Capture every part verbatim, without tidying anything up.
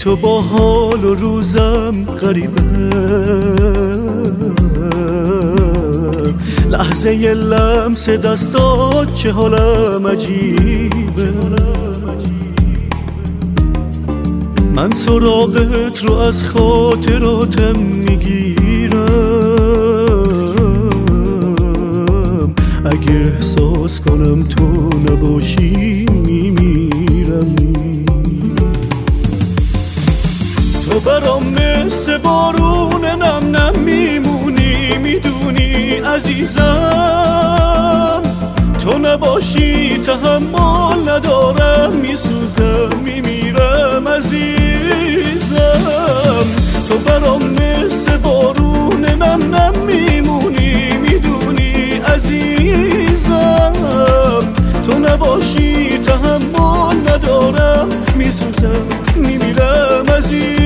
تو با حال و روزم غریبه، لحظه ی لمس دستات چه حالم عجیبه. من سراغت رو از خاطراتم میگیرم، اگه احساس کنم تو نباشی میمیرم. تو برام مثل بارون نم نم میمونی، میدونی عزیزم، تو نباشی تحمل ندارم، میسوزم میمیرم عزیزم. تو برام مثل بارون نم نم میمونی، میدونی عزیزم، تو نباشی تحمل ندارم، میسوزم میمیرم عزیزم.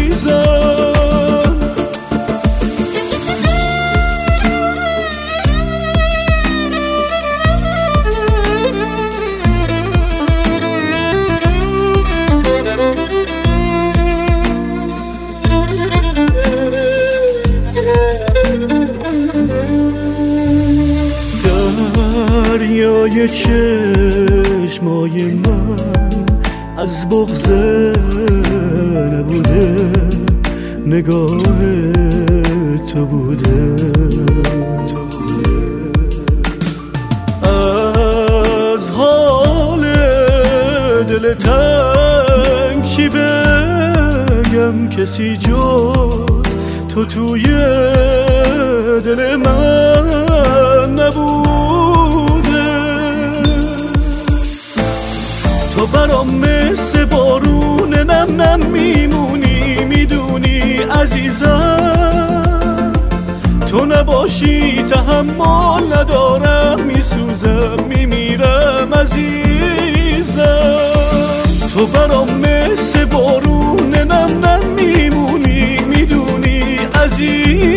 دریای چشمای من از بغض نبوده، نگاه تو بوده. از حال دل تنگ چی بگم، کسی جز تو توی دل من نبوده. تو برام مثل بارون نم نم میمونی، میدونی عزیزم، تو نباشی تحمل ندارم، میسوزم میمیرم عزیزم. تو برام مثل بارون نم نم میمونی، میدونی عزیزم،